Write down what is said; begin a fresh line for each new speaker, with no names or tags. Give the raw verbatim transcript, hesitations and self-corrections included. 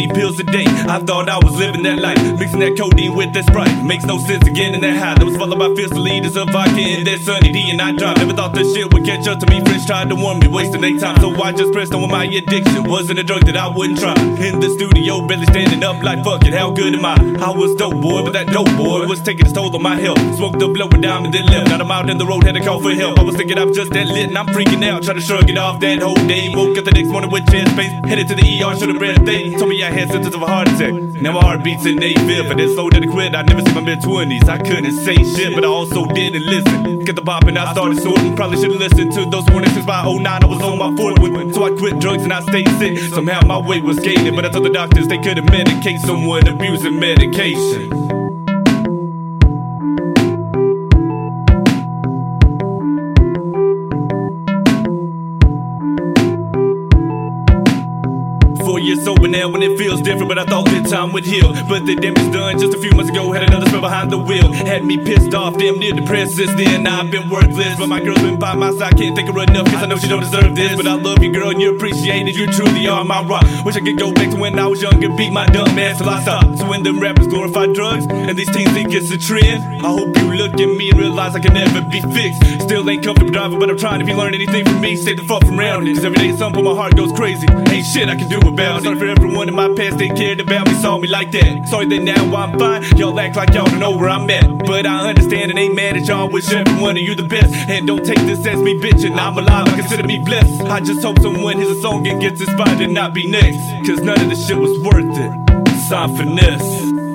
sixteen pills a day. I thought I was living that life, mixing that codeine with that Sprite. Makes no sense again in that high that was followed by fierce leaders of vodka and that Sunny D and I dropped. Never thought this shit would catch up to me. Friends tried to warn me, wasting their time, so I just pressed on with my addiction. Wasn't a drug that I wouldn't try. In the studio, barely standing up like fuck it, how good am I? I was dope boy, but that dope boy was taking its toll on my health. Smoked up, blow a dime and then left. Now I'm out in the road, had to call for help. I was thinking I'm just that lit and I'm freaking out, trying to shrug it off that whole day. Woke up the next morning with chest pain, headed to the E R, should've read a thing. Told me I had symptoms of a heart attack. Now my heart beats in eight fifth, and it's slow that I quit. I never seen my mid twenties. I couldn't say shit, but I also didn't listen. Get the bop and I started snorting. Probably should've listened to those warnings since by oh nine I was on my fourth one. So I quit drugs and I stayed sick. Somehow my weight was gaining, but I told the doctors they couldn't medicate someone abusing medication. Four years sober now and it feels different, but I thought that time would heal. But the damage done just a few months ago. Had another spell behind the wheel. Had me pissed off, damn near depressed. Since then I've been worthless, but my girl's been by my side. Can't thank her enough, cause I know she don't deserve this. But I love you girl and you appreciate it. You truly are my rock. Wish I could go back to when I was younger, beat my dumb ass till I stopped. So when them rappers glorify drugs and these teens think it's a trend, I hope you look at me and realize I can never be fixed. Still ain't comfortable driving, but I'm trying. If you learn anything from me, stay the fuck from around it. Cause every day at some point my heart goes crazy. Ain't shit I can do about it. Sorry for everyone in my past, they cared about me, saw me like that. Sorry that now I'm fine, y'all act like y'all don't know where I'm at. But I understand and ain't mad at y'all, wish every one of you the best. And don't take this as me bitching, I'm alive, I consider me blessed. I just hope someone hears a song and gets inspired and not be next. Cause none of this shit was worth it. Sign finesse.